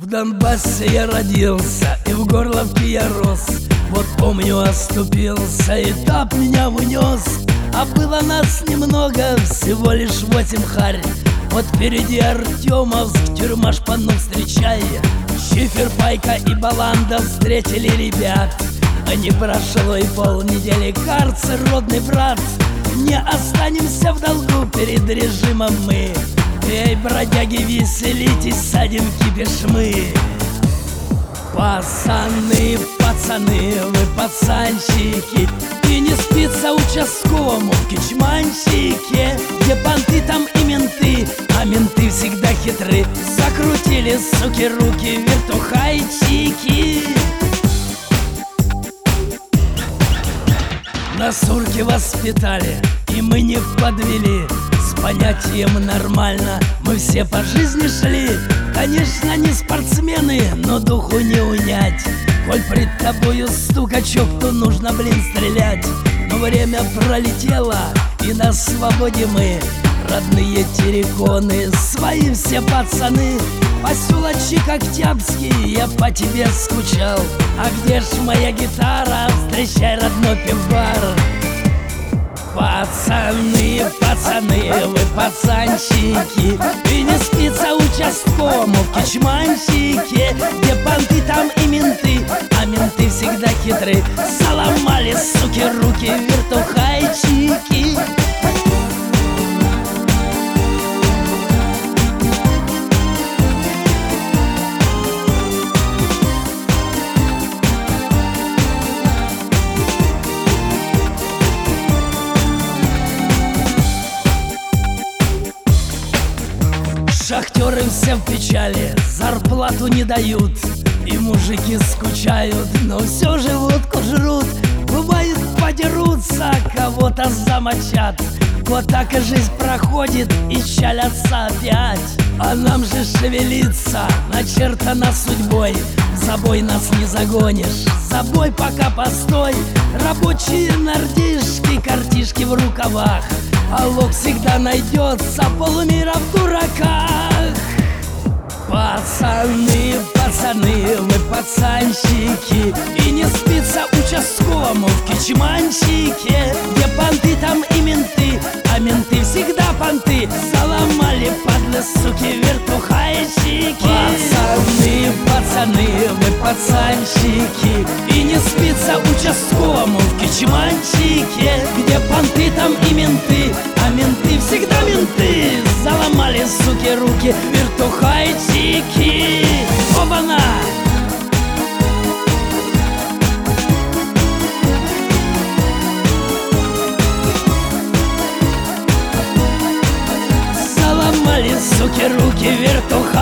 Донбассе я родился, и в Горловке я рос. Вот помню, оступился, этап меня унес. А было нас немного, всего лишь 8 харь. Вот впереди Артемовск, тюрьма шпану встречай. Шифер, Пайка и Баланда встретили ребят. А не прошло и полнедели, карцер, родный брат. Не останемся в долгу перед режимом мы. Эй, бродяги, веселитесь, садим кипиш мы. Пацаны, пацаны, вы пацанчики, и не спится участковому в Кичманчике. Где понты, там и менты, а менты всегда хитры. Закрутили, суки, руки, вертухайчики. На сурке воспитали, и мы не подвели. С понятием нормально мы все по жизни шли. Конечно, не спортсмены, но духу не унять. Коль пред тобою стукачок, то нужно, стрелять. Но время пролетело, и на свободе мы. Родные терриконы, свои все пацаны. Поселочек Октябрьский, я по тебе скучал. А где ж моя гитара? Встречай, родной пивбар. Пацаны, пацаны, вы пацанчики, и не спится участковому в Кичманчике. Где понты, там и менты, а менты всегда хитры. Заломали, суки, руки, вертухайчики. Шахтеры все в печали, зарплату не дают, и мужики скучают, но все же водку жрут. Бывает, подерутся, кого-то замочат. Вот так и жизнь проходит, и чалятся опять. А нам же шевелиться начертано судьбой. В забой нас не загонишь, забой пока постой. Рабочие нордишки, картишки в рукавах, а лог всегда найдется, полмира в дураках. Пацаны, пацаны, вы пацанчики, и не спится участковому в Кичманчике. Где понты, там и менты, а менты всегда понты. Заломали, падлы, суки, вертухайчики. Пацаны, пацаны, вы пацанчики, и не спится участковому в Кичманчике. Где понты, там и менты, а менты всегда менты. Заломали, суки, руки, вертухайчики. Оба-на! Заломали, суки, руки, вертухайчики.